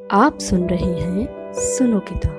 आप सुन रहे हैं सुनो किताब।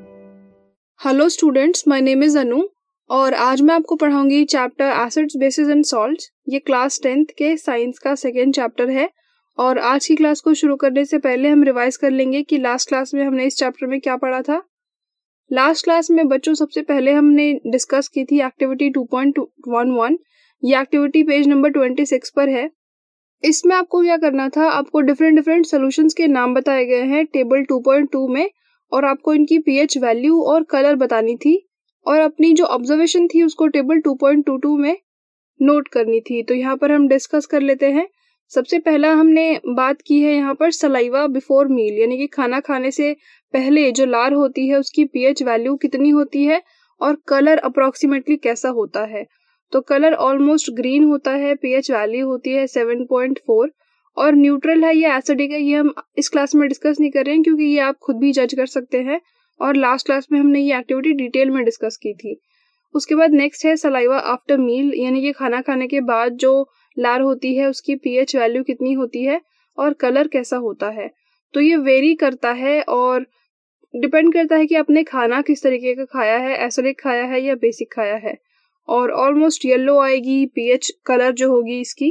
Hello students, my name is Anu और आज मैं आपको पढ़ाऊंगी chapter acids bases and salts. ये क्लास 10th के साइंस का सेकेंड चैप्टर है। और आज की क्लास को शुरू करने से पहले हम रिवाइज कर लेंगे कि लास्ट क्लास में हमने इस चैप्टर में क्या पढ़ा था। लास्ट क्लास में बच्चों सबसे पहले हमने डिस्कस की थी एक्टिविटी 2.11। ये एक्टिविटी पेज नंबर 26 पर है। इसमें आपको क्या करना था, आपको डिफरेंट सॉल्यूशंस के नाम बताए गए हैं टेबल 2.2 में और आपको इनकी पीएच वैल्यू और कलर बतानी थी और अपनी जो ऑब्जर्वेशन थी उसको टेबल 2.22 में नोट करनी थी। तो यहाँ पर हम डिस्कस कर लेते हैं। सबसे पहला हमने बात की है यहाँ पर सलाइवा बिफोर मील, यानी कि खाना खाने से पहले जो लार होती है उसकी पीएच वैल्यू कितनी होती है और कलर अप्रोक्सीमेटली कैसा होता है। तो कलर ऑलमोस्ट ग्रीन होता है, पीएच वैल्यू होती है 7.4 और न्यूट्रल है या एसिडिक है ये हम इस क्लास में डिस्कस नहीं कर रहे हैं क्योंकि ये आप खुद भी जज कर सकते हैं और लास्ट क्लास में हमने ये एक्टिविटी डिटेल में डिस्कस की थी। उसके बाद नेक्स्ट है सलाइवा आफ्टर मील, यानी कि खाना खाने के बाद जो लार होती है उसकी पीएच वैल्यू कितनी होती है और कलर कैसा होता है। तो ये वेरी करता है और डिपेंड करता है कि आपने खाना किस तरीके का खाया है, एसिडिक खाया है या बेसिक खाया है। और ऑलमोस्ट येलो आएगी पीएच कलर जो होगी इसकी।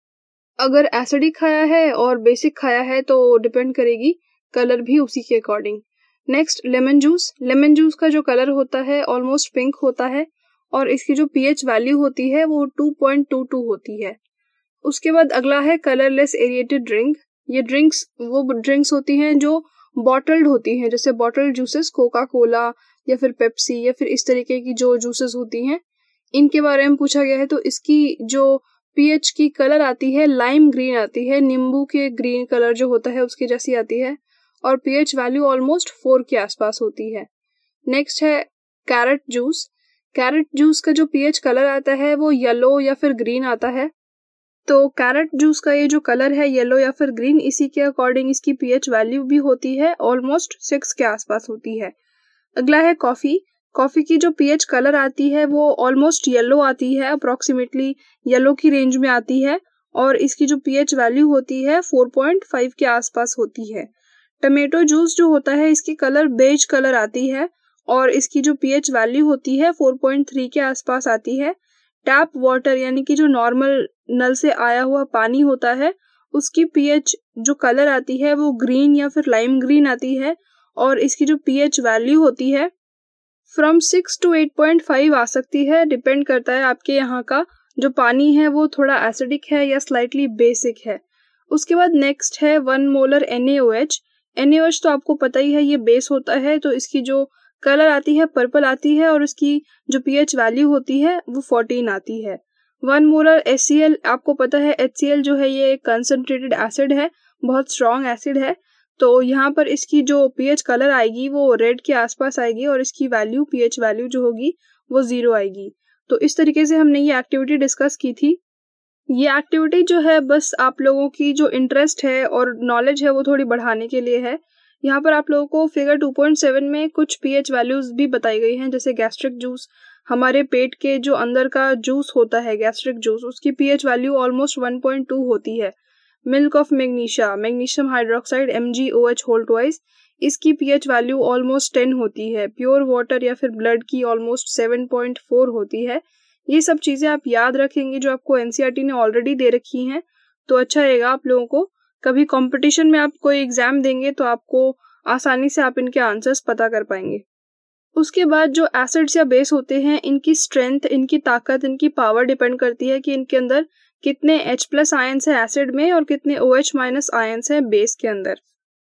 अगर एसिडिक खाया है और बेसिक खाया है तो डिपेंड करेगी कलर भी उसी के अकॉर्डिंग। नेक्स्ट लेमन जूस का जो कलर होता है ऑलमोस्ट पिंक होता है और इसकी जो पीएच वैल्यू होती है वो 2.22 होती है। उसके बाद अगला है कलरलेस एरिएटेड ड्रिंक। ये ड्रिंक्स होती हैं जो बॉटल्ड होती हैं, जैसे बॉटल्ड जूसेस, कोका कोला या फिर पेप्सी या फिर इस तरीके की जो जूसेस होती हैं इनके बारे में पूछा गया है। तो इसकी जो पीएच की कलर आती है लाइम ग्रीन आती है, नींबू के ग्रीन कलर जो होता है उसकी जैसी आती है और पीएच वैल्यू ऑलमोस्ट 4 के आसपास होती है। नेक्स्ट है कैरेट जूस का जो पीएच कलर आता है वो येलो या फिर ग्रीन आता है। तो कैरेट जूस का ये जो कलर है येलो या फिर ग्रीन, इसी के अकॉर्डिंग इसकी पीएच वैल्यू भी होती है ऑलमोस्ट 6 के आसपास होती है। अगला है कॉफी की जो पीएच कलर आती है वो ऑलमोस्ट येलो आती है, अप्रोक्सीमेटली येलो की रेंज में आती है और इसकी जो पीएच वैल्यू होती है 4.5 के आसपास होती है। टमेटो जूस जो होता है इसकी कलर बेज कलर आती है और इसकी जो पीएच वैल्यू होती है 4.3 के आसपास आती है। टैप वाटर यानी कि जो नॉर्मल नल से आया हुआ पानी होता है उसकी पीएच जो कलर आती है वो ग्रीन या फिर लाइम ग्रीन आती है और इसकी जो पीएच वैल्यू होती है फ्रॉम 6 to 8.5 आ सकती है। डिपेंड करता है आपके यहाँ का जो पानी है वो थोड़ा एसिडिक है या स्लाइटली बेसिक है। उसके बाद नेक्स्ट है 1 मोलर NaOH तो आपको पता ही है ये बेस होता है, तो इसकी जो कलर आती है पर्पल आती है और इसकी जो पीएच वैल्यू होती है वो 14 आती है। 1 मोलर HCl आपको पता है HCl जो है ये कंसंट्रेटेड एसिड है, बहुत स्ट्रॉन्ग एसिड है। तो यहाँ पर इसकी जो पीएच कलर आएगी वो रेड के आसपास आएगी और इसकी वैल्यू पीएच वैल्यू जो होगी वो 0 आएगी। तो इस तरीके से हमने ये एक्टिविटी डिस्कस की थी। ये एक्टिविटी जो है बस आप लोगों की जो इंटरेस्ट है और नॉलेज है वो थोड़ी बढ़ाने के लिए है। यहाँ पर आप लोगों को फिगर 2.7 में कुछ पीएच वैल्यूज भी बताई गई हैं, जैसे गैस्ट्रिक जूस, हमारे पेट के जो अंदर का जूस होता है गैस्ट्रिक जूस, उसकी पीएच वैल्यू ऑलमोस्ट 1.2 होती है। Milk of magnesium hydroxide MgOH whole twice, इसकी पीएच वैल्यू ऑलमोस्ट 10 होती है। प्योर वाटर या फिर ब्लड की ऑलमोस्ट 7.4 होती है। ये सब चीजें आप याद रखेंगे जो आपको एनसीईआरटी ने ऑलरेडी दे रखी हैं, तो अच्छा रहेगा आप लोगों को। कभी कंपटीशन में आप कोई एग्जाम देंगे तो आपको आसानी से आप इनके आंसर्स पता कर पाएंगे। उसके बाद जो एसिड्स या बेस होते हैं इनकी स्ट्रेंथ, इनकी ताकत, इनकी पावर डिपेंड करती है कि इनके अंदर कितने H+ आयंस है एसिड में और कितने OH- आयंस है बेस के अंदर।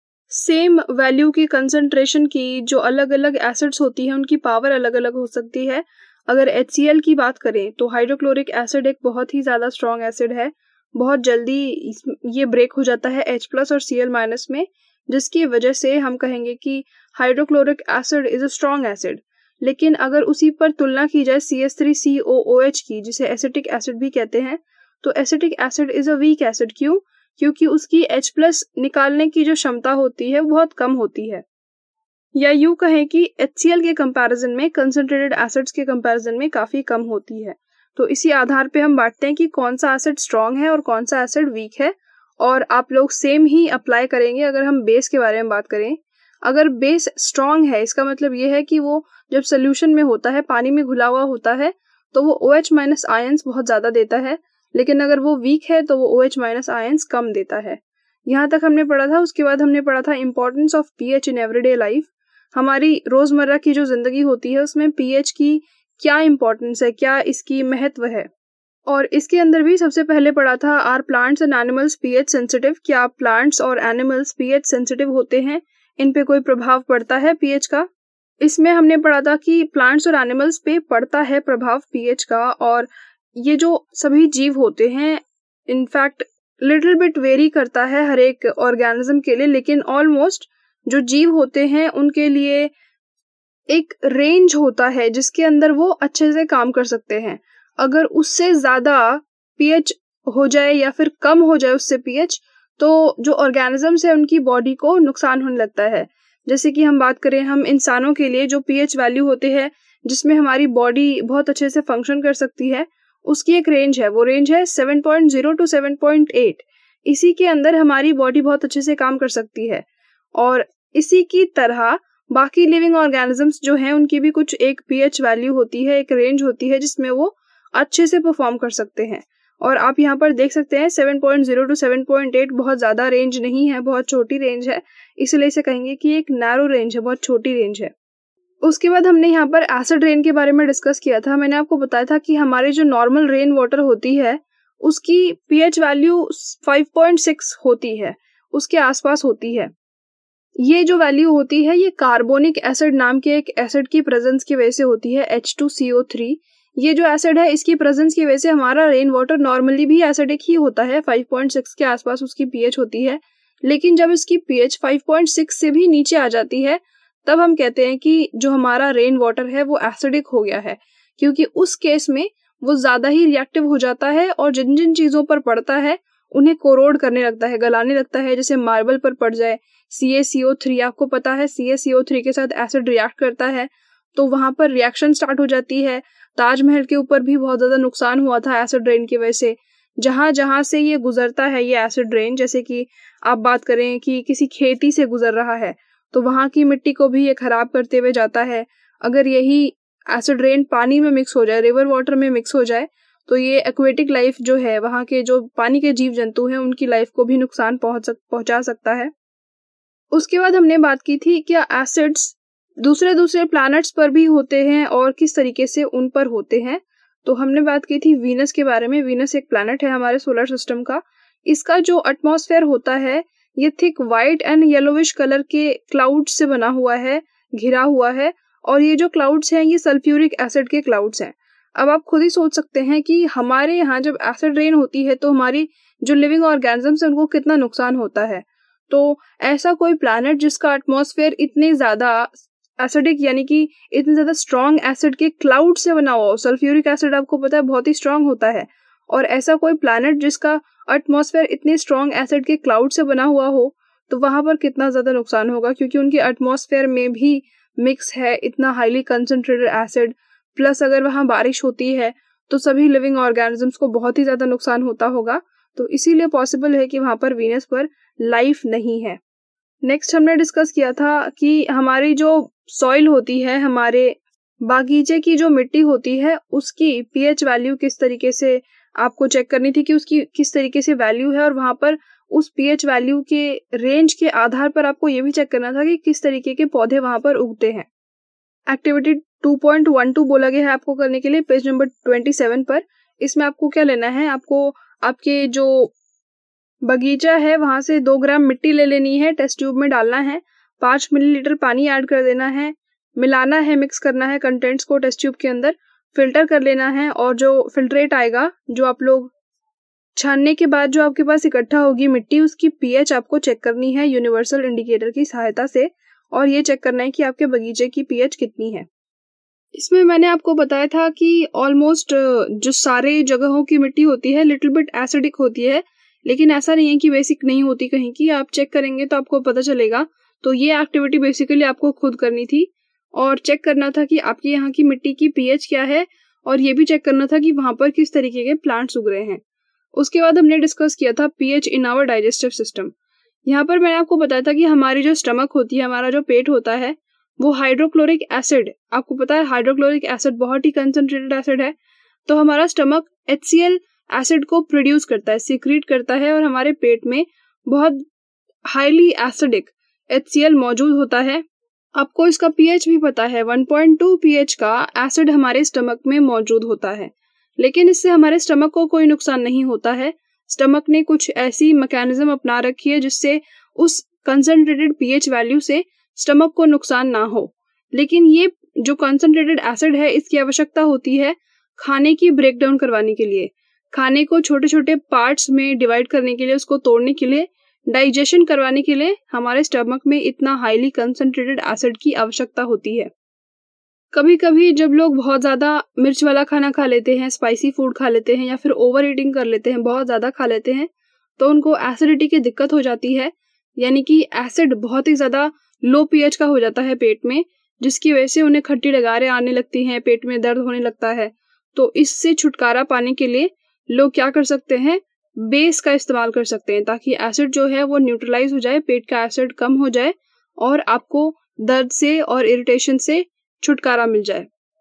सेम वैल्यू की कंसंट्रेशन की जो अलग अलग एसिड्स होती हैं उनकी पावर अलग अलग हो सकती है। अगर HCl की बात करें तो हाइड्रोक्लोरिक एसिड एक बहुत ही ज्यादा स्ट्रॉन्ग एसिड है, बहुत जल्दी ये ब्रेक हो जाता है H+ और Cl- में, जिसकी वजह से हम कहेंगे कि hydrochloric acid is a strong acid. लेकिन अगर उसी पर तुलना की जाए CH3COOH की, जिसे एसिटिक एसिड भी कहते हैं, तो acetic acid is a weak acid. क्यों? क्योंकि उसकी H+ निकालने की जो क्षमता होती है वो बहुत कम होती है, या यूं कहें कि HCl के कंपैरिजन में, कंसंट्रेटेड एसिड्स के कंपैरिजन में काफी कम होती है। तो इसी आधार पे हम बांटते हैं कि कौन सा एसिड स्ट्रॉन्ग है और कौन सा एसिड वीक है और आप लोग सेम ही अप्लाई करेंगे अगर हम बेस के बारे में बात करें। अगर बेस स्ट्रॉन्ग है, इसका मतलब ये है कि वो जब सोल्यूशन में होता है, पानी में घुला हुआ होता है, तो वो OH माइनस आयंस बहुत ज़्यादा देता है, लेकिन अगर वो वीक है तो वो OH माइनस आयंस कम देता है। यहाँ तक हमने पढ़ा था। उसके बाद हमने पढ़ा था importance of pH in everyday life. हमारी रोज़मर्रा की जो ज़िंदगी होती है उसमें pH की क्या इम्पोर्टेंस है, क्या इसकी महत्व है। और इसके अंदर भी सबसे पहले पढ़ा था are plants and animals pH sensitive. क्या प्लांट्स और एनिमल्स pH सेंसिटिव होते हैं, इन पे कोई प्रभाव पड़ता है pH का। इसमें हमने पढ़ा था कि प्लांट्स और एनिमल्स पे पड़ता है प्रभाव pH का, और ये जो सभी जीव होते हैं इनफैक्ट लिटिल बिट वेरी करता है हर एक ऑर्गेनिज्म के लिए, लेकिन ऑलमोस्ट जो जीव होते हैं उनके लिए एक रेंज होता है जिसके अंदर वो अच्छे से काम कर सकते हैं। अगर उससे ज़्यादा pH हो जाए या फिर कम हो जाए उससे pH, तो जो ऑर्गेनिजम्स है उनकी बॉडी को नुकसान होने लगता है। जैसे कि हम बात करें, हम इंसानों के लिए जो pH वैल्यू होते हैं जिसमें हमारी बॉडी बहुत अच्छे से फंक्शन कर सकती है, उसकी एक रेंज है, वो रेंज है 7.0 टू 7.8। इसी के अंदर हमारी बॉडी बहुत अच्छे से काम कर सकती है। और इसी की तरह बाकी लिविंग ऑर्गेनिजम्स जो हैं उनकी भी कुछ एक pH वैल्यू होती है, एक रेंज होती है जिसमें वो अच्छे से परफॉर्म कर सकते हैं। और आप यहाँ पर देख सकते हैं 7.0 टू 7.8 बहुत ज़्यादा रेंज नहीं है, बहुत छोटी रेंज है, इसलिए इसे कहेंगे कि एक नैरो रेंज है, बहुत छोटी रेंज है। उसके बाद हमने यहाँ पर एसिड रेन के बारे में डिस्कस किया था। मैंने आपको बताया था कि हमारे जो नॉर्मल रेन वाटर होती है उसकी pH वैल्यू 5.6 होती है, उसके आसपास होती है। ये जो वैल्यू होती है ये कार्बोनिक एसिड नाम के एक एसिड की प्रेजेंस की वजह से होती है, H2CO3। ये जो एसिड है इसकी प्रेजेंस की वजह से हमारा रेन वाटर नॉर्मली भी एसिडिक ही होता है, 5.6 के आसपास उसकी pH होती है। लेकिन जब इसकी pH 5.6 से भी नीचे आ जाती है तब हम कहते हैं कि जो हमारा रेन वाटर है वो एसिडिक हो गया है, क्योंकि उस केस में वो ज्यादा ही रिएक्टिव हो जाता है और जिन जिन चीजों पर पड़ता है उन्हें कोरोड करने लगता है, गलाने लगता है। जैसे मार्बल पर पड़ जाए, CaCO3, आपको पता है CaCO3 के साथ एसिड रिएक्ट करता है तो वहां पर रिएक्शन स्टार्ट हो जाती है। ताजमहल के ऊपर भी बहुत ज्यादा नुकसान हुआ था एसिड रेन की वजह से। जहां जहां से ये गुजरता है ये एसिड रेन, जैसे कि आप बात करें कि किसी खेती से गुजर रहा है तो वहां की मिट्टी को भी ये खराब करते हुए जाता है। अगर यही एसिड रेन पानी में मिक्स हो जाए, रिवर वाटर में मिक्स हो जाए, तो ये एक्वेटिक लाइफ जो है, वहां के जो पानी के जीव जंतु हैं उनकी लाइफ को भी नुकसान पहुंचा सकता है। उसके बाद हमने बात की थी क्या एसिड्स दूसरे प्लैनेट्स पर भी होते हैं और किस तरीके से उन पर होते हैं। तो हमने बात की थी वीनस के बारे में। वीनस एक प्लैनेट है हमारे सोलर सिस्टम का। इसका जो एटमॉस्फेयर होता है ये thick white and yellowish colour के क्लाउड से बना हुआ है, घिरा हुआ है, और ये जो क्लाउड्स हैं ये सल्फ्यूरिक एसिड के क्लाउड्स हैं। अब आप खुद ही सोच सकते हैं कि हमारे यहाँ जब एसिड रेन होती है तो हमारी जो लिविंग ऑर्गेनिजम्स हैं उनको कितना नुकसान होता है। तो ऐसा कोई प्लैनेट जिसका एटमॉस्फेयर इतने ज्यादा एसिडिक यानी कि इतने ज्यादा स्ट्रॉन्ग एसिड के क्लाउड से बना हुआ हो, सल्फ्यूरिक एसिड आपको पता है बहुत ही स्ट्रॉन्ग होता है, और ऐसा कोई प्लैनेट जिसका एटमॉस्फेयर इतने स्ट्रॉन्ग एसिड के क्लाउड से बना हुआ हो, तो वहां पर कितना ज्यादा नुकसान होगा, क्योंकि उनके एटमॉस्फेयर में भी मिक्स है इतना हाईली कंसंट्रेटेड एसिड। प्लस अगर वहां बारिश होती है तो सभी लिविंग ऑर्गेनिजम्स को बहुत ही ज्यादा नुकसान होता होगा। तो इसीलिए पॉसिबल है कि वहां पर वीनस पर लाइफ नहीं है। नेक्स्ट हमने डिस्कस किया था कि हमारी जो सॉइल होती है, हमारे बागीचे की जो मिट्टी होती है, उसकी pH वैल्यू किस तरीके से आपको चेक करनी थी कि उसकी किस तरीके से वैल्यू है, और वहां पर उस pH वैल्यू के रेंज के आधार पर आपको ये भी चेक करना था कि किस तरीके के पौधे वहां पर उगते हैं। एक्टिविटी 2.12 बोला गया है आपको करने के लिए, पेज नंबर 27 पर। इसमें आपको क्या लेना है, आपको आपके जो बगीचा है वहां से 2 ग्राम मिट्टी ले लेनी है, टेस्ट ट्यूब में डालना है, 5 मिलीलीटर पानी ऐड कर देना है, मिलाना है, मिक्स करना है कंटेंट्स को टेस्ट ट्यूब के अंदर, फिल्टर कर लेना है, और जो फिल्ट्रेट आएगा, जो आप लोग छानने के बाद जो आपके पास इकट्ठा होगी मिट्टी, उसकी pH आपको चेक करनी है यूनिवर्सल इंडिकेटर की सहायता से, और ये चेक करना है कि आपके बगीचे की pH कितनी है। इसमें मैंने आपको बताया था कि ऑलमोस्ट जो सारे जगहों की मिट्टी होती है लिटिल बिट एसिडिक होती है, लेकिन ऐसा नहीं है कि बेसिक नहीं होती कहीं की, आप चेक करेंगे तो आपको पता चलेगा। तो ये एक्टिविटी बेसिकली आपको खुद करनी थी और चेक करना था कि आपके यहाँ की मिट्टी की pH क्या है, और ये भी चेक करना था कि वहां पर किस तरीके के प्लांट्स उग रहे हैं। उसके बाद हमने डिस्कस किया था pH in our digestive system. यहाँ पर मैंने आपको बताया था कि हमारी जो स्टमक होती है, हमारा जो पेट होता है, वो हाइड्रोक्लोरिक एसिड, आपको पता है हाइड्रोक्लोरिक एसिड बहुत ही कंसंट्रेटेड एसिड है। तो हमारा स्टमक HCl एसिड को प्रोड्यूस करता है, सीक्रेट करता है, और हमारे पेट में बहुत हाईली एसिडिक HCl मौजूद होता है। आपको इसका पीएच भी पता है, 1.2 पीएच का एसिड हमारे स्टमक में मौजूद होता है। लेकिन इससे हमारे स्टमक को कोई नुकसान नहीं होता है। स्टमक ने कुछ ऐसी मैकेनिज्म अपना रखी है जिससे उस कंसंट्रेटेड पीएच वैल्यू से स्टमक को नुकसान ना हो। लेकिन ये जो कंसंट्रेटेड एसिड है, इसकी आवश्यकता होती है खाने की ब्रेक डाउन करवाने के लिए, खाने को छोटे छोटे पार्ट्स में डिवाइड करने के लिए, उसको तोड़ने के लिए, डाइजेशन करवाने के लिए हमारे स्टमक में इतना हाईली कंसंट्रेटेड एसिड की आवश्यकता होती है। कभी कभी जब लोग बहुत ज्यादा मिर्च वाला खाना खा लेते हैं, स्पाइसी फूड खा लेते हैं, या फिर ओवर ईटिंग कर लेते हैं, बहुत ज्यादा खा लेते हैं, तो उनको एसिडिटी की दिक्कत हो जाती है। यानी कि एसिड बहुत ही ज्यादा लो पीएच का हो जाता है पेट में, जिसकी वजह से उन्हें खट्टी डगारें आने लगती हैं, पेट में दर्द होने लगता है। तो इससे छुटकारा पाने के लिए लोग क्या कर सकते हैं, बेस का इस्तेमाल कर सकते हैं, ताकि एसिड जो है वो न्यूट्रलाइज हो जाए, पेट का एसिड कम हो जाए और आपको दर्द से और इरिटेशन से छुटकारा मिल जाए।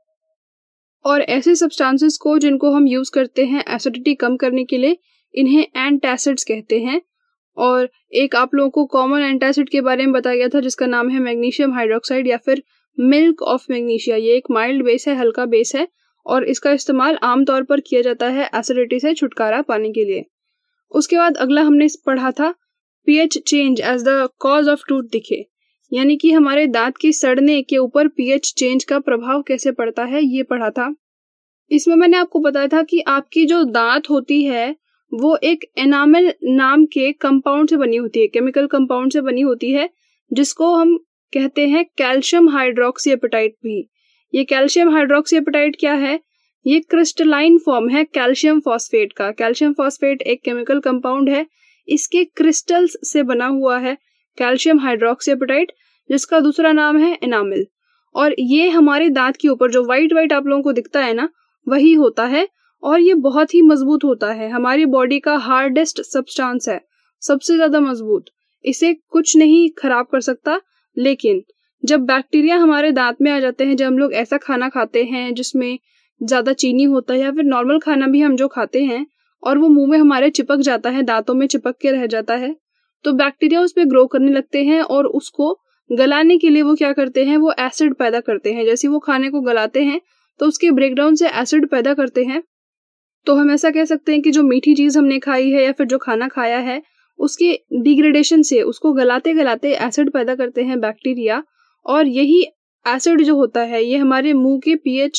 और ऐसे सब्सटेंसेस को जिनको हम यूज करते हैं एसिडिटी कम करने के लिए, इन्हें एंटासिड्स कहते हैं। और एक आप लोगों को कॉमन एंटासिड के बारे में बताया गया था जिसका नाम है मैग्नीशियम हाइड्रोक्साइड या फिर मिल्क ऑफ मैग्नीशिया। ये एक माइल्ड बेस है, हल्का बेस है, और इसका इस्तेमाल आमतौर पर किया जाता है एसिडिटी से छुटकारा पाने के लिए। उसके बाद अगला हमने पढ़ा था pH change as the cause of tooth decay, यानी कि हमारे दांत के सड़ने के ऊपर पीएच चेंज का प्रभाव कैसे पड़ता है, ये पढ़ा था। इसमें मैंने आपको बताया था कि आपकी जो दांत होती है वो एक एनामेल नाम के कंपाउंड से बनी होती है, केमिकल कंपाउंड से बनी होती है, जिसको हम कहते हैं कैल्शियम हाइड्रोक्सी एपेटाइट भी। ये कैल्शियम हाइड्रोक्सी एपेटाइट क्या है, ये क्रिस्टलाइन फॉर्म है कैल्शियम फॉस्फेट का। कैल्शियम फॉस्फेट एक केमिकल कंपाउंड है, इसके क्रिस्टल्स से बना हुआ है कैल्शियम हाइड्रोक्सी एपेटाइट, जिसका दूसरा नाम है एनामेल। और ये हमारे दांत के ऊपर जो व्हाइट व्हाइट आप लोगों को दिखता है ना, वही होता है, और ये बहुत ही मजबूत होता है, हमारी बॉडी का हार्डेस्ट सब्सटेंस है, सबसे ज्यादा मजबूत, इसे कुछ नहीं खराब कर सकता। लेकिन जब बैक्टीरिया हमारे दांत में आ जाते हैं, जब हम लोग ऐसा खाना खाते हैं जिसमें ज्यादा चीनी होता है, या फिर नॉर्मल खाना भी हम जो खाते हैं और वो मुंह में हमारे चिपक जाता है, दांतों में चिपक के रह जाता है, तो बैक्टीरिया उस पर ग्रो करने लगते हैं और उसको गलाने के लिए वो क्या करते हैं, वो एसिड पैदा करते हैं। जैसे वो खाने को गलाते हैं तो उसके ब्रेकडाउन से एसिड पैदा करते हैं। तो हम ऐसा कह सकते हैं कि जो मीठी चीज हमने खाई है या फिर जो खाना खाया है, उसके डिग्रेडेशन से, उसको गलाते गलाते एसिड पैदा करते हैं बैक्टीरिया। और यही एसिड जो होता है ये हमारे मुंह के पीएच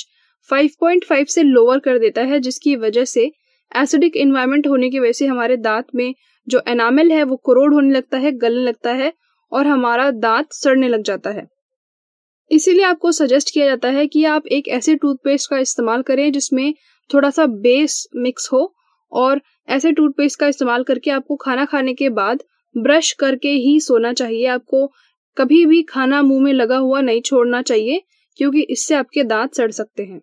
5.5 से लोअर कर देता है, जिसकी वजह से एसिडिक एनवायरनमेंट होने की वजह से हमारे दांत में जो एनामेल है वो कोरोड होने लगता है, गलने लगता है, और हमारा दांत सड़ने लग जाता है। इसीलिए आपको सजेस्ट किया जाता है कि आप एक ऐसे टूथपेस्ट का इस्तेमाल करें जिसमें थोड़ा सा बेस मिक्स हो, और ऐसे टूथपेस्ट का इस्तेमाल करके आपको खाना खाने के बाद ब्रश करके ही सोना चाहिए। आपको कभी भी खाना मुंह में लगा हुआ नहीं छोड़ना चाहिए, क्योंकि इससे आपके दांत सड़ सकते हैं।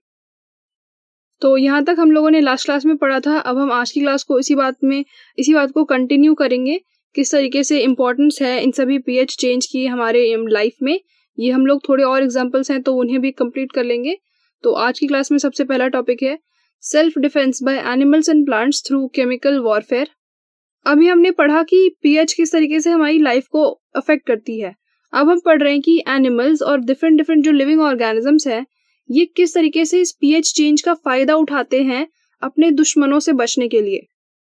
तो यहाँ तक हम लोगों ने लास्ट क्लास में पढ़ा था। अब हम आज की क्लास को इसी बात को कंटिन्यू करेंगे, किस तरीके से इम्पोर्टेंस है इन सभी पीएच चेंज की हमारे लाइफ में। ये हम लोग थोड़े और एग्जांपल्स हैं तो उन्हें भी कंप्लीट कर लेंगे। तो आज की क्लास में सबसे पहला टॉपिक है self defence by animals and plants through chemical warfare. अभी हमने पढ़ा कि पीएच किस तरीके से हमारी लाइफ को अफेक्ट करती है। अब हम पढ़ रहे हैं कि एनिमल्स और डिफरेंट जो लिविंग ऑर्गेनिजम्स हैं, ये किस तरीके से इस पीएच चेंज का फायदा उठाते हैं अपने दुश्मनों से बचने के लिए।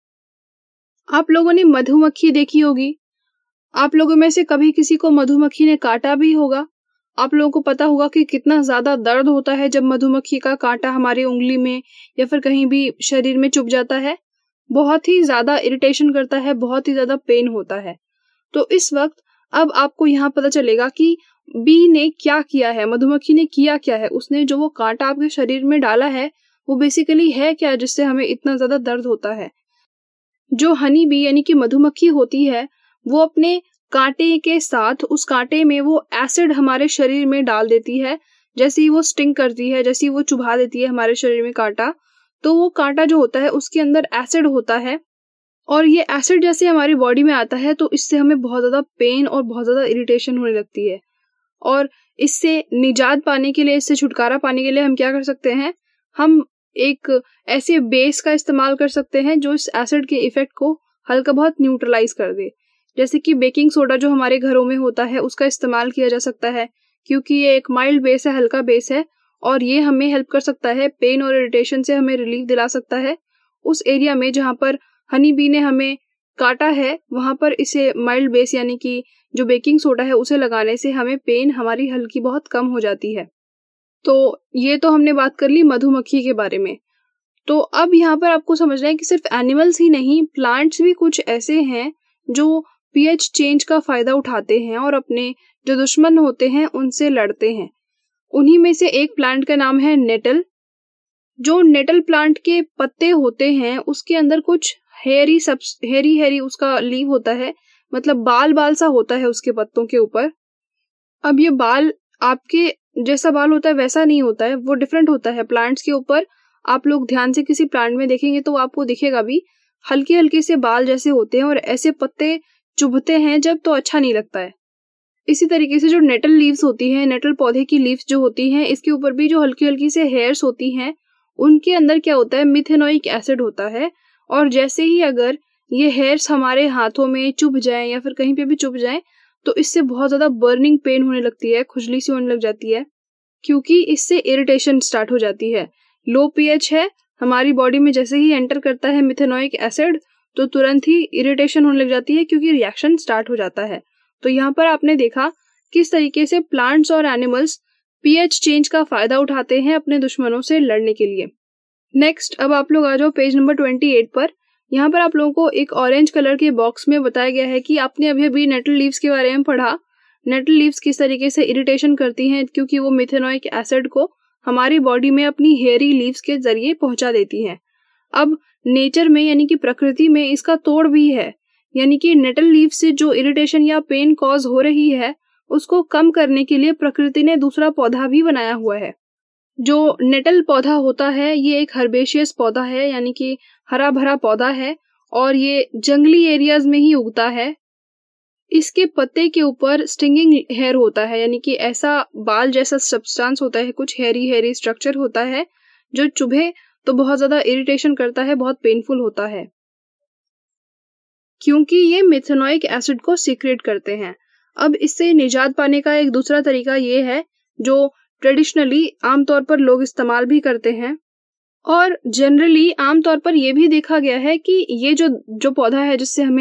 आप लोगों ने मधुमक्खी देखी होगी, आप लोगों में से कभी किसी को मधुमक्खी ने काटा भी होगा। आप लोगों को पता होगा कि कितना ज्यादा दर्द होता है जब मधुमक्खी का कांटा हमारी उंगली में या फिर कहीं भी शरीर में चुभ जाता है। बहुत ही ज्यादा इरिटेशन करता है, बहुत ही ज्यादा पेन होता है। तो इस वक्त अब आपको यहाँ पता चलेगा कि बी ने क्या किया है, मधुमक्खी ने किया क्या है। उसने जो वो कांटा आपके शरीर में डाला है वो बेसिकली है क्या, जिससे हमें इतना ज्यादा दर्द होता है। जो हनी बी यानी कि मधुमक्खी होती है, वो अपने कांटे के साथ उस कांटे में वो एसिड हमारे शरीर में डाल देती है। जैसे ही वो स्टिंग करती है, जैसे ही वो चुभा देती है हमारे शरीर में कांटा, तो वो कांटा जो होता है उसके अंदर एसिड होता है, और ये एसिड जैसे हमारी बॉडी में आता है तो इससे हमें बहुत ज़्यादा पेन और बहुत ज़्यादा इरिटेशन होने लगती है। और इससे निजात पाने के लिए, इससे छुटकारा पाने के लिए हम क्या कर सकते हैं, हम एक ऐसे बेस का इस्तेमाल कर सकते हैं जो इस एसिड के इफेक्ट को हल्का बहुत न्यूट्रलाइज कर दे। जैसे कि बेकिंग सोडा जो हमारे घरों में होता है उसका इस्तेमाल किया जा सकता है, क्योंकि ये एक माइल्ड बेस है, हल्का बेस है, और ये हमें हेल्प कर सकता है, पेन और इरिटेशन से हमें रिलीफ दिला सकता है। उस एरिया में जहाँ पर हनी बी ने हमें काटा है वहां पर इसे माइल्ड बेस यानी कि जो बेकिंग सोडा है उसे लगाने से हमें पेन हमारी हल्की बहुत कम हो जाती है। तो ये तो हमने बात कर ली मधुमक्खी के बारे में। तो अब यहाँ पर आपको समझना है कि सिर्फ एनिमल्स ही नहीं, प्लांट्स भी कुछ ऐसे हैं जो पीएच चेंज का फायदा उठाते हैं और अपने जो दुश्मन होते हैं उनसे लड़ते हैं। उन्हीं में से एक प्लांट का नाम है नेटल। जो नेटल प्लांट के पत्ते होते हैं उसके अंदर कुछ हेरी उसका लीव होता है, मतलब बाल बाल सा होता है उसके पत्तों के ऊपर। अब ये बाल आपके जैसा बाल होता है वैसा नहीं होता है, वो डिफरेंट होता है प्लांट्स के ऊपर। आप लोग ध्यान से किसी प्लांट में देखेंगे तो आपको दिखेगा भी हल्के हल्के से बाल जैसे होते हैं, और ऐसे पत्ते चुभते हैं जब तो अच्छा नहीं लगता है। इसी तरीके से जो नेटल लीव्स होती हैं, नेटल पौधे की लीव्स जो होती हैं, इसके ऊपर भी जो हल्की हल्की से हेयर्स होती हैं, उनके अंदर क्या होता है, मिथेनोइक एसिड होता है। और जैसे ही अगर ये हेयर्स हमारे हाथों में चुभ जाए या फिर कहीं पे भी चुभ जाए तो इससे बहुत ज्यादा बर्निंग पेन होने लगती है, खुजली सी होने लग जाती है, क्योंकि इससे इरिटेशन स्टार्ट हो जाती है। लो पीएच है हमारी बॉडी में, जैसे ही एंटर करता है मिथेनोइक एसिड तो तुरंत ही इरिटेशन होने लग जाती है, क्योंकि रिएक्शन स्टार्ट हो जाता है। तो यहाँ पर आपने देखा किस तरीके से प्लांट्स और एनिमल्स पीएच चेंज का फायदा उठाते हैं अपने दुश्मनों से लड़ने के लिए। नेक्स्ट, अब आप लोग आ जाओ पेज नंबर 28 पर। यहाँ पर आप लोगों को एक ऑरेंज कलर के बॉक्स में बताया गया है कि आपने अभी अभी नेटल लीव्स के बारे में पढ़ा। नेटल लीव्स किस तरीके से इरिटेशन करती हैं, क्योंकि वो मिथेनोइक एसिड को हमारी बॉडी में अपनी हेयरी लीव्स के जरिए पहुंचा देती हैं। अब नेचर में यानी कि प्रकृति में इसका तोड़ भी है, यानी कि नेटल लीव से जो इरिटेशन या पेन कॉज हो रही है उसको कम करने के लिए प्रकृति ने दूसरा पौधा भी बनाया हुआ है। जो नेटल पौधा होता है ये एक हर्बेशियस पौधा है, यानी कि हरा भरा पौधा है, और ये जंगली एरियाज में ही उगता है। इसके पत्ते के ऊपर स्टिंगिंग हेयर होता है, यानी कि ऐसा बाल जैसा सब्सटेंस होता है, कुछ हेरी स्ट्रक्चर होता है जो चुभे तो बहुत ज्यादा इरिटेशन करता है, बहुत पेनफुल होता है, क्योंकि ये मिथेनोइक एसिड को सीक्रेट करते हैं। अब इससे निजात पाने का एक दूसरा तरीका ये है जो ट्रेडिशनली आमतौर पर लोग इस्तेमाल भी करते हैं, और जनरली आमतौर पर यह भी देखा गया है कि ये जो पौधा है जिससे हमें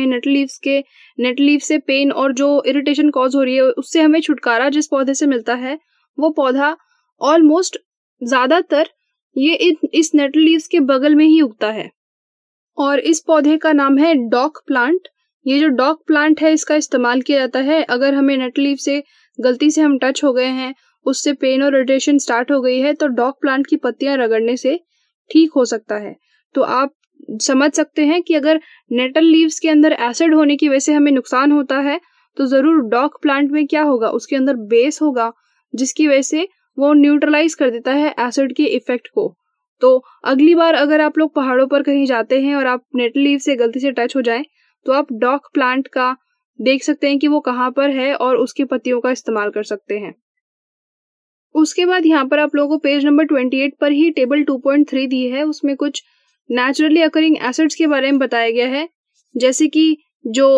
नेटल लीव से पेन और जो इरिटेशन कॉज हो रही है उससे हमें छुटकारा जिस पौधे से मिलता है वो पौधा ऑलमोस्ट ज्यादातर ये इस नेटल लीव्स के बगल में ही उगता है, और इस पौधे का नाम है डॉक प्लांट। ये जो डॉक प्लांट है इसका इस्तेमाल किया जाता है अगर हमें नेटल लीव से गलती से हम टच हो गए हैं, उससे पेन और इरिटेशन स्टार्ट हो गई है, तो डॉक प्लांट की पत्तियां रगड़ने से ठीक हो सकता है। तो आप समझ सकते हैं कि अगर नेटल लीव्स के अंदर एसिड होने की वजह से हमें नुकसान होता है तो जरूर डॉक प्लांट में क्या होगा, उसके अंदर बेस होगा जिसकी वजह से वो न्यूट्रलाइज कर देता है एसिड के इफेक्ट को। तो अगली बार अगर आप लोग पहाड़ों पर कहीं जाते हैं और आप नेटल लीव से गलती से टच हो जाएं तो आप डॉक प्लांट का देख सकते हैं कि वो कहाँ पर है और उसकी पत्तियों का इस्तेमाल कर सकते हैं। उसके बाद यहाँ पर आप लोगों को पेज नंबर 28 पर ही टेबल 2.3 दी है, उसमें कुछ नेचुरली अकरिंग एसिड्स के बारे में बताया गया है। जैसे कि जो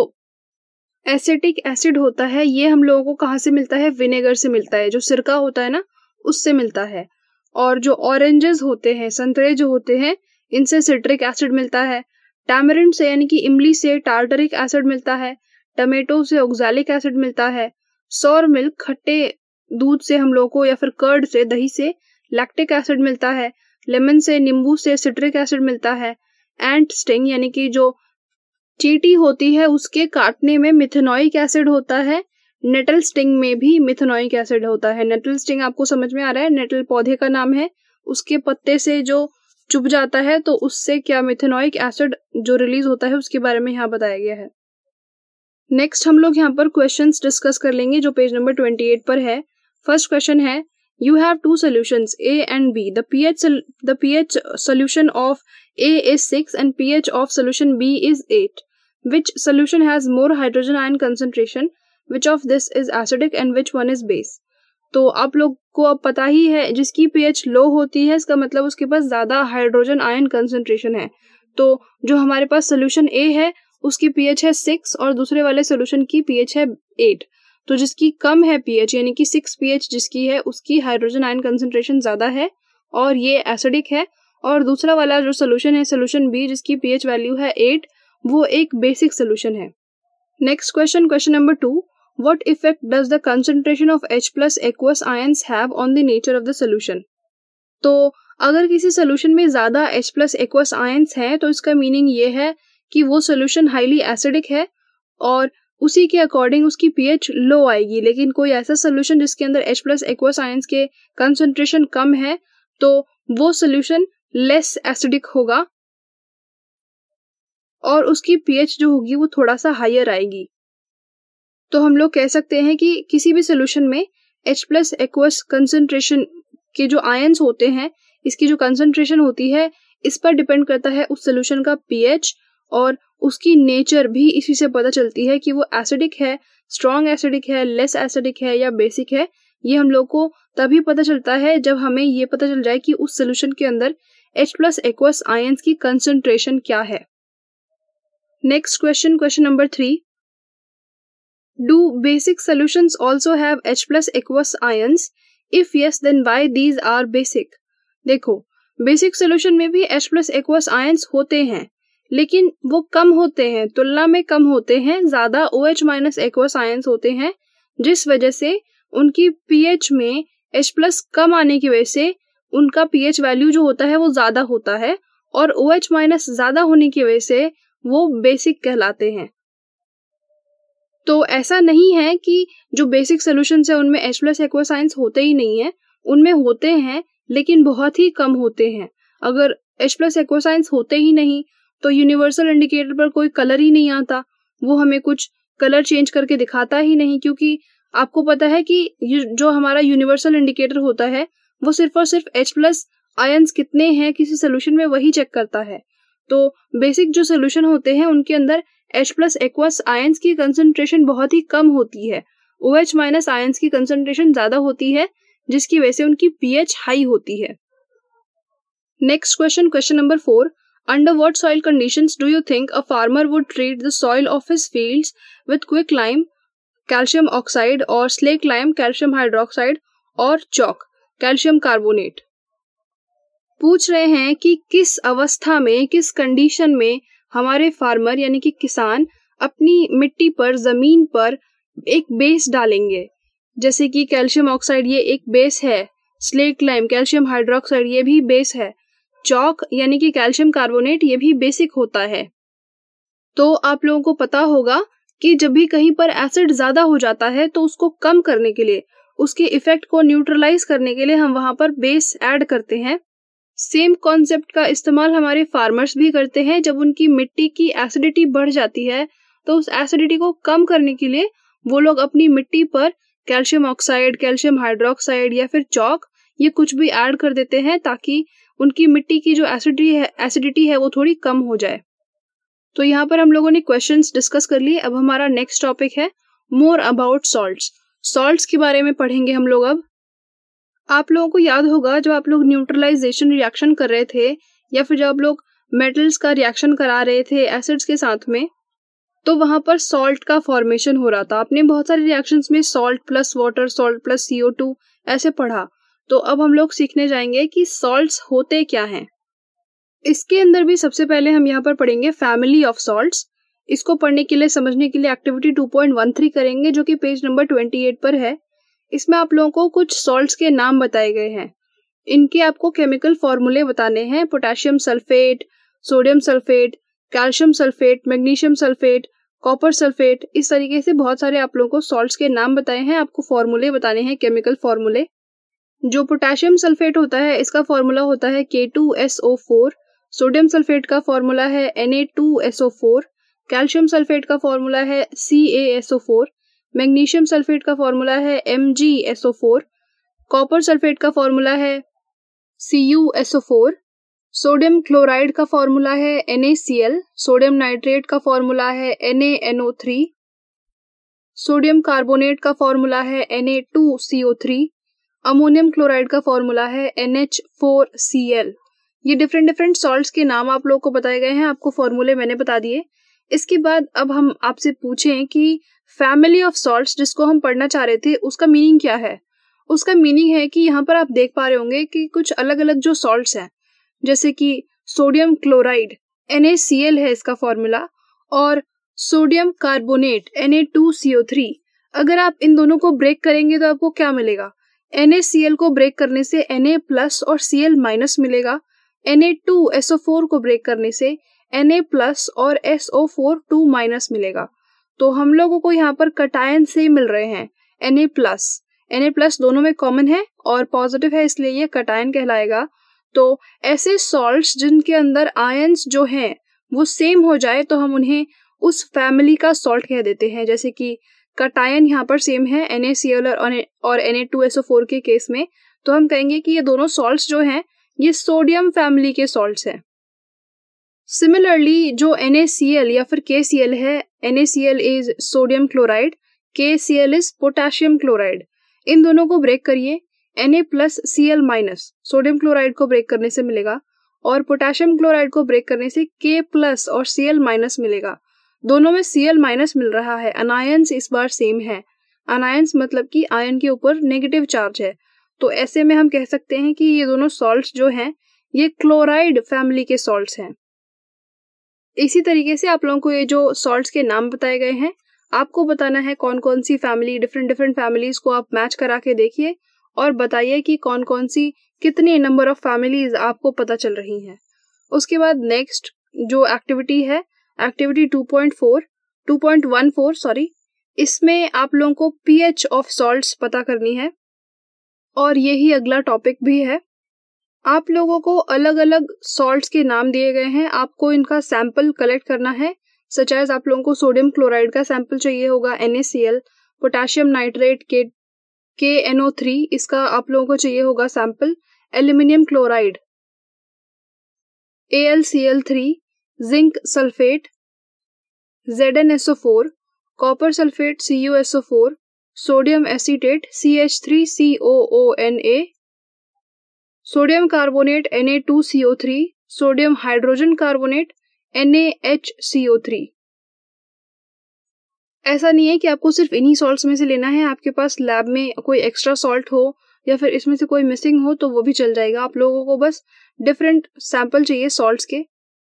एसिटिक एसिड होता है ये हम लोगों को कहाँ से मिलता है, विनेगर से मिलता है, जो सिरका होता है ना उससे मिलता है। और जो ऑरेंजेस होते हैं, संतरे जो होते हैं, इनसे सिट्रिक एसिड मिलता है। टैमरिंड से यानी कि इमली से टार्टरिक एसिड मिलता है। टमेटो से ऑक्सैलिक एसिड मिलता है। सौर मिल्क खट्टे दूध से हम लोगों को या फिर कर्ड से, दही से लैक्टिक एसिड मिलता है। लेमन से, नींबू से सिट्रिक एसिड मिलता है। एंट स्टिंग यानी कि जो चींटी होती है उसके काटने में मिथेनोइक एसिड होता है। नेटल स्टिंग में भी मिथेनोइक एसिड होता है। नेटल स्टिंग आपको समझ में आ रहा है, नेटल पौधे का नाम है, उसके पत्ते से जो चुभ जाता है तो उससे क्या मिथेनोइक एसिड जो रिलीज होता है उसके बारे में यहाँ बताया गया है। नेक्स्ट हम लोग यहाँ पर क्वेश्चंस डिस्कस कर लेंगे जो पेज नंबर 28 पर है। फर्स्ट क्वेश्चन है, you have two solutions A and B. The pH solution of A is 6 and pH of solution B is 8. Which solution has more hydrogen ion concentration? Which of this is acidic and which one is base? तो आप लोग को अब पता ही है, जिसकी pH लो होती है इसका मतलब उसके पास ज्यादा हाइड्रोजन आयन कंसंट्रेशन है। तो जो हमारे पास सोल्यूशन A है उसकी pH है 6 और दूसरे वाले सोल्यूशन की pH है 8। तो जिसकी कम है pH यानी कि 6 pH जिसकी है उसकी हाइड्रोजन आयन कंसंट्रेशन ज्यादा है और ये एसिडिक है। और दूसरा वाला जो सोल्यूशन है सोल्यूशन B जिसकी pH वैल्यू है 8, वो एक बेसिक सोल्यूशन है। Next question, question number 2, what effect does the concentration of H+ aqueous ions have on the nature of the solution? तो अगर किसी सोल्यूशन में ज्यादा H+ एक्वस आयंस हैं तो इसका मीनिंग ये है कि वो सोल्यूशन हाईली एसिडिक है और उसी के अकॉर्डिंग उसकी pH लो आएगी। लेकिन कोई ऐसा सोल्यूशन जिसके अंदर H+ एक्वस आयंस के कंसंट्रेशन कम है तो वो सोल्यूशन लेस एसिडिक होगा और उसकी pH जो होगी वो थोड़ा सा हायर आएगी। तो हम लोग कह सकते हैं कि किसी भी सोल्यूशन में H+ एक्वस कंसंट्रेशन के जो आयंस होते हैं इसकी जो कंसंट्रेशन होती है इस पर डिपेंड करता है उस सोल्यूशन का pH और उसकी नेचर भी इसी से पता चलती है कि वो एसिडिक है, स्ट्रॉन्ग एसिडिक है, लेस एसिडिक है या बेसिक है। ये हम लोग को तभी पता चलता है जब हमें ये पता चल जाए कि उस सोल्यूशन के अंदर H+ एक्वस आयंस की कंसंट्रेशन क्या है। Next question, question number 3, do basic solutions also have H+ aqueous ions? If yes then why these are basic? देखो, बेसिक सॉल्यूशन में भी H+ एक्वस आयंस होते हैं लेकिन वो कम होते हैं, तुलना में कम होते हैं, ज्यादा OH- एक्वस आयंस होते हैं जिस वजह से उनकी pH में H+ कम आने की वजह से उनका pH वैल्यू जो होता है वो ज्यादा होता है और OH- ज्यादा होने की वजह से वो बेसिक कहलाते हैं। तो ऐसा नहीं है कि जो बेसिक सॉल्यूशंस है उनमें H+ एक्वस आयंस होते ही नहीं है, उनमें होते हैं लेकिन बहुत ही कम होते हैं। अगर H+ एक्वस आयंस होते ही नहीं तो यूनिवर्सल इंडिकेटर पर कोई कलर ही नहीं आता, वो हमें कुछ कलर चेंज करके दिखाता ही नहीं, क्योंकि आपको पता है कि जो हमारा यूनिवर्सल इंडिकेटर होता है वो सिर्फ और सिर्फ H+ आयंस कितने हैं किसी सोल्यूशन में वही चेक करता है। तो बेसिक जो सोल्यूशन होते हैं उनके अंदर H+ एक्वस आयंस की कंसंट्रेशन बहुत ही कम होती है, OH- आयंस की कंसंट्रेशन ज्यादा होती है जिसकी वजह से उनकी pH हाई होती है। Next question, question number 4, under what soil conditions do you think a farmer would treat the soil of his fields with quicklime, calcium oxide, or slake lime, calcium hydroxide, और chalk, calcium carbonate? पूछ रहे हैं कि किस अवस्था में, किस condition में हमारे फार्मर यानी कि किसान अपनी मिट्टी पर, जमीन पर एक बेस डालेंगे। जैसे कि कैल्शियम ऑक्साइड ये एक बेस है, स्लेक लाइम, कैल्शियम हाइड्रोक्साइड ये भी बेस है, चॉक यानी कि कैल्शियम कार्बोनेट ये भी बेसिक होता है। तो आप लोगों को पता होगा कि जब भी कहीं पर एसिड ज्यादा हो जाता है तो उसको कम करने के लिए, उसके इफेक्ट को न्यूट्रलाइज करने के लिए हम वहां पर बेस ऐड करते हैं। सेम कॉन्सेप्ट का इस्तेमाल हमारे फार्मर्स भी करते हैं। जब उनकी मिट्टी की एसिडिटी बढ़ जाती है तो उस एसिडिटी को कम करने के लिए वो लोग अपनी मिट्टी पर कैल्शियम ऑक्साइड, कैल्शियम हाइड्रोक्साइड या फिर चॉक ये कुछ भी ऐड कर देते हैं ताकि उनकी मिट्टी की जो एसिडिटी है वो थोड़ी कम हो जाए। तो यहाँ पर हम लोगों ने क्वेश्चंस डिस्कस कर लिए। अब हमारा नेक्स्ट टॉपिक है मोर अबाउट सॉल्ट्स। सॉल्ट्स के बारे में पढ़ेंगे हम लोग। अब आप लोगों को याद होगा जब आप लोग न्यूट्रलाइजेशन रिएक्शन कर रहे थे या फिर जब आप लोग मेटल्स का रिएक्शन करा रहे थे एसिड्स के साथ में, तो वहां पर सॉल्ट का फॉर्मेशन हो रहा था। आपने बहुत सारे रिएक्शंस में salt plus water, salt plus CO2 ऐसे पढ़ा। तो अब हम लोग सीखने जाएंगे कि सॉल्ट्स होते क्या हैं। इसके अंदर भी सबसे पहले हम यहाँ पर पढ़ेंगे फैमिली ऑफ सॉल्ट्स। इसको पढ़ने के लिए, समझने के लिए एक्टिविटी 2.13 करेंगे जो कि पेज नंबर 28 पर है। इसमें आप लोगों को कुछ सॉल्ट्स के नाम बताए गए हैं, इनके आपको केमिकल फॉर्मूले बताने हैं। Potassium sulphate, sodium sulphate, calcium sulphate, magnesium sulphate, copper sulphate, इस तरीके से बहुत सारे आप लोगों को सॉल्ट्स के नाम बताए हैं। आपको फॉर्मूले बताने हैं, केमिकल फॉर्मूले। जो पोटेशियम सल्फेट होता है इसका फॉर्मूला होता है K2SO4, सोडियम सल्फेट का फॉर्मूला है Na2SO4, कैल्शियम सल्फेट का फॉर्मूला है CaSO4, मैग्नीशियम सल्फेट का फॉर्मूला है MgSO4, कॉपर सल्फेट का फॉर्मूला है CuSO4, सोडियम क्लोराइड का फॉर्मूला है NaCl, सोडियम नाइट्रेट का फॉर्मूला है NaNO3, सोडियम कार्बोनेट का फॉर्मूला है Na2CO3, अमोनियम क्लोराइड का फॉर्मूला है NH4Cl। ये डिफरेंट सॉल्ट्स के नाम आप लोगों को बताए गए हैं, आपको फॉर्मूले मैंने बता दिए। इसके बाद अब हम आपसे पूछें कि फैमिली ऑफ सॉल्ट्स जिसको हम पढ़ना चाह रहे थे उसका मीनिंग क्या है। उसका मीनिंग है कि यहाँ पर आप देख पा रहे होंगे कि कुछ अलग अलग जो सॉल्ट्स हैं, जैसे कि सोडियम क्लोराइड NaCl है इसका फॉर्मूला, और सोडियम कार्बोनेट Na2CO3। अगर आप इन दोनों को ब्रेक करेंगे तो आपको क्या मिलेगा? NaCl को ब्रेक करने से Na+ और Cl- मिलेगा। Na2SO4 को ब्रेक करने से Na+ और SO4 2- मिलेगा। तो हम लोगों को यहाँ पर कटायन से मिल रहे हैं Na+ दोनों में कॉमन है और पॉजिटिव है, इसलिए ये कटायन कहलाएगा। तो ऐसे सॉल्ट्स जिनके अंदर आयंस जो हैं वो सेम हो जाए तो हम उन्हें उस फैमिली का सॉल्ट कह देते हैं। जैसे कि कटायन यहाँ पर सेम है NaCl और Na2SO4 के केस में, तो हम कहेंगे कि ये दोनों सॉल्ट्स जो हैं ये सोडियम फैमिली के सॉल्ट्स हैं। सिमिलरली जो NaCl या फिर KCl है, NaCl is sodium chloride, KCl is potassium chloride. इन दोनों को ब्रेक करिए, Na+ Cl- सोडियम क्लोराइड को ब्रेक करने से मिलेगा और पोटेशियम क्लोराइड को ब्रेक करने से K+ और Cl- मिलेगा। दोनों में Cl- मिल रहा है, अनायंस इस बार सेम है। अनायंस मतलब कि आयन के ऊपर नेगेटिव चार्ज है, तो ऐसे में हम कह सकते हैं कि ये दोनों सॉल्ट्स जो हैं ये क्लोराइड फैमिली के सॉल्ट्स हैं। इसी तरीके से आप लोगों को ये जो सॉल्ट्स के नाम बताए गए हैं, आपको बताना है कौन कौन सी फैमिली, डिफरेंट फैमिलीज को आप मैच करा के देखिए और बताइए कि कौन कौन सी कितने नंबर ऑफ फैमिलीज आपको पता चल रही हैं। उसके बाद नेक्स्ट जो एक्टिविटी है, एक्टिविटी 2.14 इसमें आप लोगों को pH ऑफ सॉल्ट्स पता करनी है और यही अगला टॉपिक भी है। आप लोगों को अलग अलग सॉल्ट्स के नाम दिए गए हैं, आपको इनका सैंपल कलेक्ट करना है। सच एज आप लोगों को सोडियम क्लोराइड का सैंपल चाहिए होगा NaCl, पोटेशियम नाइट्रेट KNO3 इसका आप लोगों को चाहिए होगा sample, aluminium chloride AlCl3, zinc sulphate ZnSO4, copper sulphate CuSO4, sodium acetate CH3COONA, sodium carbonate Na2CO3, sodium hydrogen carbonate NaHCO3। ऐसा नहीं है कि आपको सिर्फ इन्हीं सॉल्ट्स में से लेना है, आपके पास लैब में कोई एक्स्ट्रा सॉल्ट हो या फिर इसमें से कोई मिसिंग हो तो वो भी चल जाएगा। आप लोगों को बस डिफरेंट सैंपल चाहिए सॉल्ट्स के।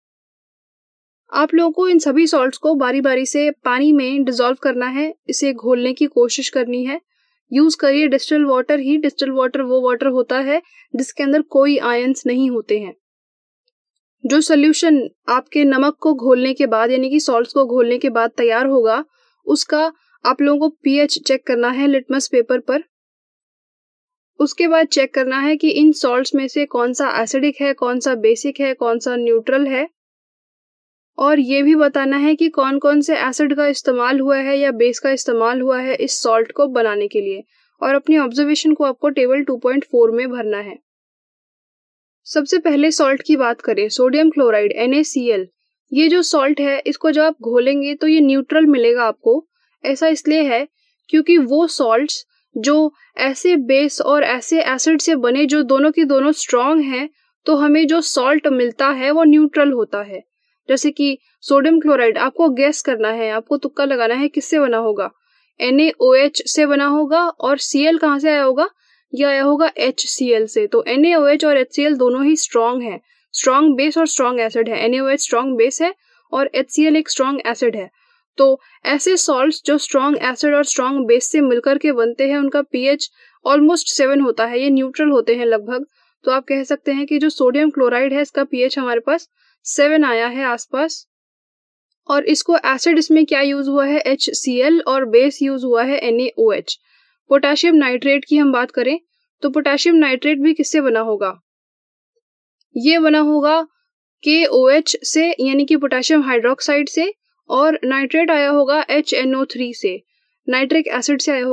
आप लोगों को इन सभी सॉल्ट्स को बारी बारी से पानी में डिसॉल्व करना है, इसे घोलने की कोशिश करनी है। यूज करिए डिस्टिल वाटर ही। डिस्टिल वाटर वो वाटर होता है जिसके अंदर कोई आयंस नहीं होते हैं। जो सोल्यूशन आपके नमक को घोलने के बाद यानी कि सॉल्ट्स को घोलने के बाद तैयार होगा, उसका आप लोगों को pH चेक करना है लिटमस पेपर पर। उसके बाद चेक करना है कि इन सॉल्ट्स में से कौन सा एसिडिक है, कौन सा बेसिक है, कौन सा न्यूट्रल है, और ये भी बताना है कि कौन कौन से एसिड का इस्तेमाल हुआ है या बेस का इस्तेमाल हुआ है इस सॉल्ट को बनाने के लिए। और अपनी ऑब्जर्वेशन को आपको टेबल 2.4 में भरना है। सबसे पहले सॉल्ट की बात करें, सोडियम क्लोराइड NaCl। ये जो सॉल्ट है इसको जब आप घोलेंगे तो ये न्यूट्रल मिलेगा आपको। ऐसा इसलिए है क्योंकि वो सॉल्ट्स जो ऐसे बेस और ऐसे एसिड से बने जो दोनों की दोनों स्ट्रॉन्ग हैं, तो हमें जो सॉल्ट मिलता है वो न्यूट्रल होता है। जैसे कि सोडियम क्लोराइड, आपको गैस करना है, आपको तुक्का लगाना है किससे बना होगा। NaOH से बना होगा और Cl कहाँ से आया होगा, यह आया होगा HCl से। तो NaOH और HCl दोनों ही स्ट्रॉन्ग है, स्ट्रॉन्ग बेस और स्ट्रॉन्ग एसिड है। NaOH स्ट्रॉन्ग बेस है और HCl एक स्ट्रॉन्ग एसिड है। तो ऐसे सॉल्ट्स जो स्ट्रॉन्ग एसिड और स्ट्रॉन्ग बेस से मिलकर के बनते हैं उनका pH ऑलमोस्ट 7 होता है, ये न्यूट्रल होते हैं लगभग। तो आप कह सकते हैं कि जो सोडियम क्लोराइड है इसका pH हमारे पास 7 आया है आसपास। और इसको एसिड इसमें क्या यूज हुआ है, HCl, और बेस यूज हुआ है NaOH। पोटेशियम नाइट्रेट की हम बात करें तो पोटेशियम नाइट्रेट भी किससे बना होगा, ये बना होगा KOH से यानी कि पोटेशियम हाइड्रोक्साइड से, और नाइट्रेट आया होगा HNO3 से, नाइट्रिक एसिड से आया होगा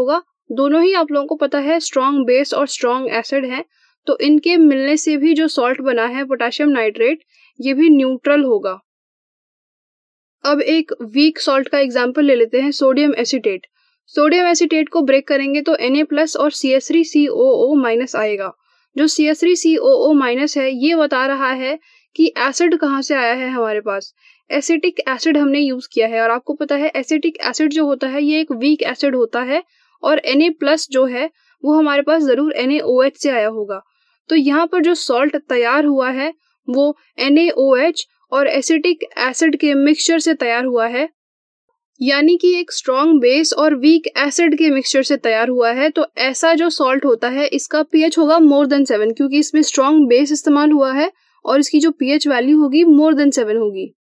दोनों ही आप लोगों को पता है स्ट्रॉन्ग बेस और स्ट्रॉन्ग एसिड है, तो इनके मिलने से भी जो सॉल्ट बना है पोटेशियम नाइट्रेट, ये भी न्यूट्रल होगा। अब एक वीक सॉल्ट का एग्जांपल ले लेते हैं, सोडियम एसीटेट। सोडियम एसीटेट को ब्रेक करेंगे तो Na+ और CH3COO- आएगा। जो CH3COO- है ये बता रहा है कि एसिड कहाँ से आया है हमारे पास। एसिटिक एसिड हमने यूज किया है, और आपको पता है एसिटिक एसिड जो होता है ये एक वीक एसिड होता है, और Na+ जो है वो हमारे पास जरूर NaOH से आया होगा। तो यहाँ पर जो सॉल्ट तैयार हुआ है वो NaOH और एसिटिक एसिड के मिक्सचर से तैयार हुआ है, यानी कि एक स्ट्रॉन्ग बेस और वीक एसिड के मिक्सचर से तैयार हुआ है। तो ऐसा जो सॉल्ट होता है इसका pH होगा मोर देन 7, क्योंकि इसमें स्ट्रॉन्ग बेस इस्तेमाल हुआ है और इसकी जो pH वैल्यू होगी मोर देन 7 होगी।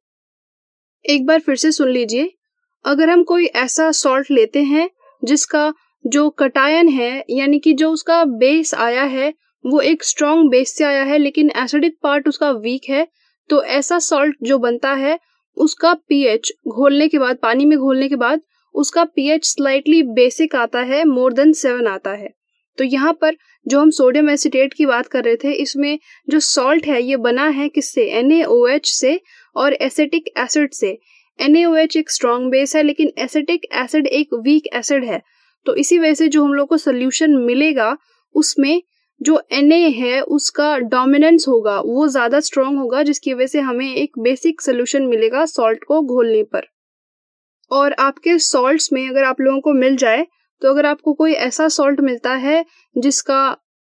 एक बार फिर से सुन लीजिए, अगर हम कोई ऐसा सॉल्ट लेते हैं जिसका जो कटायन है, यानी कि जो उसका बेस आया है वो एक स्ट्रॉन्ग बेस से आया है लेकिन एसिडिक पार्ट उसका वीक है, तो ऐसा सॉल्ट जो बनता है उसका pH घोलने के बाद, पानी में घोलने के बाद उसका pH स्लाइटली बेसिक आता है, मोर देन 7 आता है। तो यहाँ पर जो हम सोडियम एसीटेट की बात कर रहे थे, इसमें जो सॉल्ट है ये बना है किससे, NaOH से और एसिटिक एसिड से। NaOH एक स्ट्रॉन्ग बेस है लेकिन एसिटिक एसिड एक वीक एसिड है, तो इसी वजह से जो हम लोग को सोल्यूशन मिलेगा उसमें जो Na है उसका डोमिनेंस होगा, वो ज्यादा स्ट्रॉन्ग होगा, जिसकी वजह से हमें एक बेसिक सोल्यूशन मिलेगा सॉल्ट को घोलने पर। और आपके सॉल्ट्स में अगर आप लोगों को मिल जाए, तो अगर आपको कोई ऐसा सॉल्ट मिलता है जिसका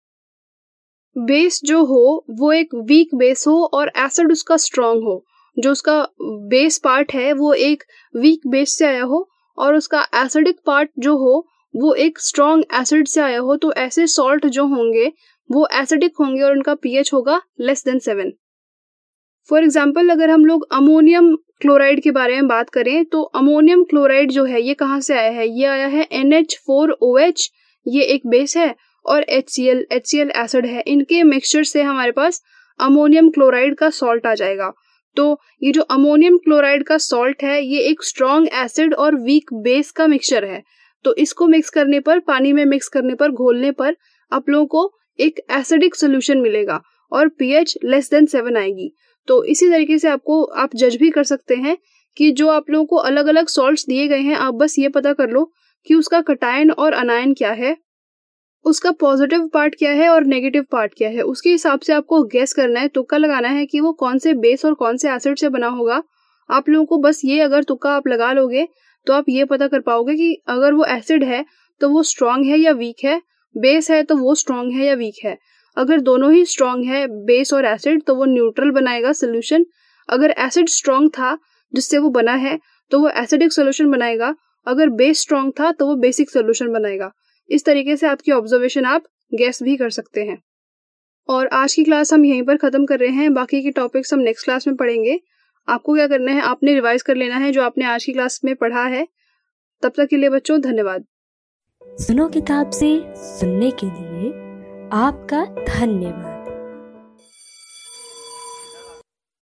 बेस जो हो वो एक वीक बेस हो और एसिड उसका स्ट्रॉन्ग हो, जो उसका बेस पार्ट है वो एक वीक बेस से आया हो और उसका एसिडिक पार्ट जो हो वो एक स्ट्रॉन्ग एसिड से आया हो, तो ऐसे सॉल्ट जो होंगे वो एसिडिक होंगे और उनका pH होगा लेस देन 7। फॉर एग्जाम्पल अगर हम लोग अमोनियम क्लोराइड के बारे में बात करें, तो अमोनियम क्लोराइड जो है ये कहाँ से आया है, ये आया है NH4OH, ये एक बेस है, और HCl एसिड है। इनके मिक्सचर से हमारे पास अमोनियम क्लोराइड का सॉल्ट आ जाएगा। तो ये जो अमोनियम क्लोराइड का सॉल्ट है ये एक स्ट्रॉन्ग एसिड और वीक बेस का मिक्सचर है, तो इसको मिक्स करने पर, पानी में मिक्स करने पर, घोलने पर आप लोगों को एक एसिडिक सोल्यूशन मिलेगा और pH लेस देन 7 आएगी। तो इसी तरीके से आप जज भी कर सकते हैं कि जो आप लोगों को अलग अलग सॉल्ट्स दिए गए हैं, आप बस ये पता कर लो कि उसका कटायन और अनायन क्या है, उसका पॉजिटिव पार्ट क्या है और नेगेटिव पार्ट क्या है। उसके हिसाब से आपको गेस करना है, तुक्का लगाना है कि वो कौन से बेस और कौन से एसिड से बना होगा। आप लोगों को बस ये, अगर तुक्का आप लगा लोगे तो आप ये पता कर पाओगे कि अगर वो एसिड है तो वो स्ट्रॉन्ग है या वीक है, बेस है तो वो स्ट्रॉन्ग है या वीक है। अगर दोनों ही स्ट्रॉन्ग है, बेस और एसिड, तो वो न्यूट्रल बनाएगा सोल्यूशन। अगर एसिड स्ट्रॉन्ग था जिससे वो बना है तो वो एसिडिक सोल्यूशन बनाएगा, अगर बेस स्ट्रॉन्ग था तो वो बेसिक सोल्यूशन बनाएगा। इस तरीके से आपकी ऑब्जर्वेशन आप गेस भी कर सकते हैं। और आज की क्लास हम यहीं पर खत्म कर रहे हैं, बाकी के टॉपिक्स हम नेक्स्ट क्लास में पढ़ेंगे। आपको क्या करना है, आपने रिवाइज कर लेना है जो आपने आज की क्लास में पढ़ा है। तब तक के लिए बच्चों धन्यवाद। सुनो किताब से सुनने के लिए आपका धन्यवाद।